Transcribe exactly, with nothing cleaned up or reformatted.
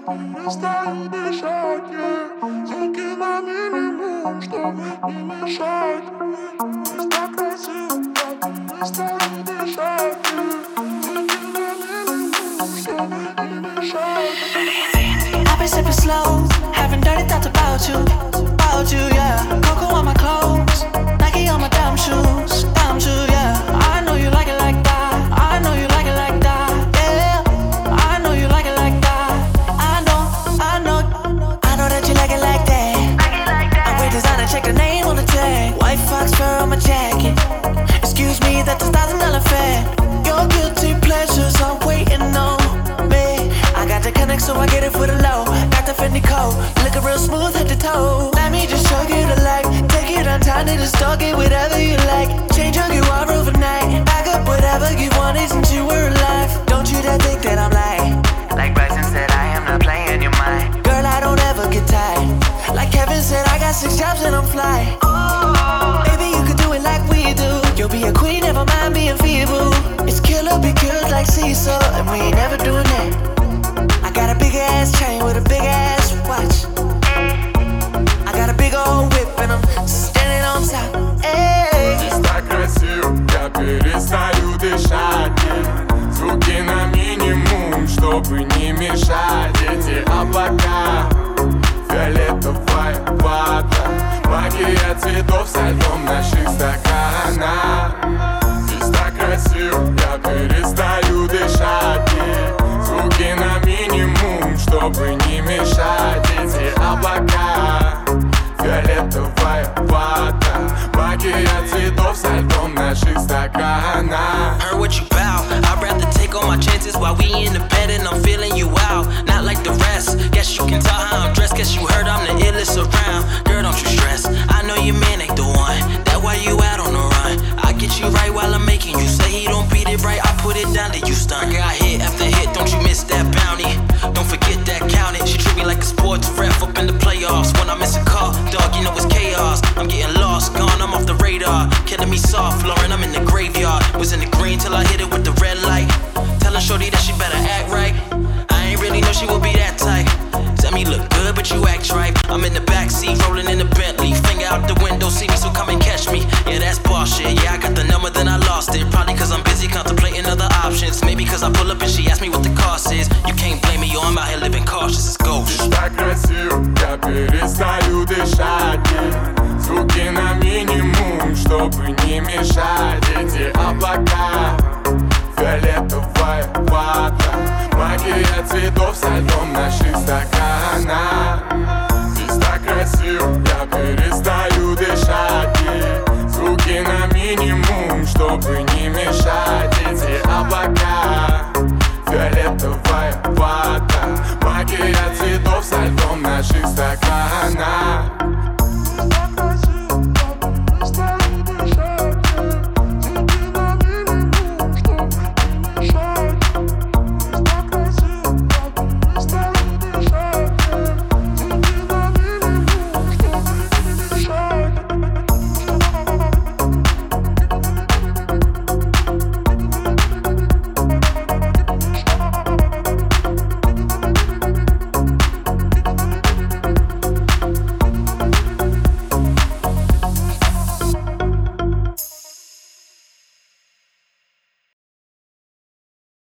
перестаю дышать, yeah. Звуки на минимум, чтобы не мешать. Здесь так красиво, я перестаю дышать, yeah. Звуки на минимум, чтобы не мешать. I've been sipping slow, having dirty thoughts about you, about you, yeah. Coco on my clothes, Nike on my damn shoes, damn shoes, yeah. I know you like it like that, I know you like it like that, yeah. I know you like it like that, I know, I know, I know that you like it like that. I wear designer, check the name on the tag. White fox fur on my jacket. Excuse me, that's a thousand dollar fare. Your guilty pleasures are waiting on me. I got the connect, so I get it for the low. Got the Fendi coat, looking real smooth head to toe. Let me just show you the life. Take it on time to just talk it, whatever you like. Change who you are overnight. Back up whatever you wanted since you were alive. Don't you dare think that I'm lying. Like Bryson said, I am not playing your mind. Girl, I don't ever get tired. Like Kevin said, I got six jobs and I'm fly. Oh, baby, you can do it like we do. You'll be a queen, never mind being feeble. It's killer, be good like Cecil, and we ain't never doing that. I got a big ass chain with a big ass watch. I got a big old whip and I'm standing on top. Hey. Здесь так красиво, я перестаю дышать, yeah. Звуки на минимум, чтобы не мешать. Эти облака, фиолетовая вода, магия цветов со льдом наших стаканах. Здесь так красиво, я перестаю дышать, yeah. Звуки на минимум, чтобы не мешать. Эти облака, фиолетовая вода, магия цветов со льдом наших стаканах. Heard what you bout. I'd rather take all my chances while we in the bed and I'm feeling you out. Not like the rest. Guess you can tell how I'm dressed. Guess you heard I'm the illest around. Girl, don't you stress. I know your man ain't the one. That why you out on the run. I get you right while I'm making you. Say he don't beat it right, I put it down to you stun. I got hit after hit, don't you miss that bounty. Don't forget that count it. She treat me like a sports ref up in the playoffs. When I miss a call, dog, you know it's chaos. I'm getting lost, gone, I'm off the radar. Killing me soft, Lauren, I'm in the graveyard. Was in the green till I hit it with the red light. Tellin' shorty that she better act right. I ain't really know she would be that type. Tell me look good, but you act right. I'm in the backseat, rolling in the Bentley. Finger out the window, see me, so come and catch me. Yeah, that's bullshit. Yeah, I got the number, then I lost it. Probably cause I'm busy contemplating other options. Maybe cause I pull up and she asked me what the cost is. You can't blame me, yo, I'm out here living cautious, it's ghost. Здесь так красиво, я перестаю дышать, yeah. Звуки на минимум, чтобы не мешать. Эти облака, фиолетовая вода, магия цветов со льдом наших стаканах. Здесь так красиво, я перестаю дышать, yeah. Звуки на минимум, чтобы не мешать. Эти облака, фиолетовая вода, магия цветов со льдом наших стаканах.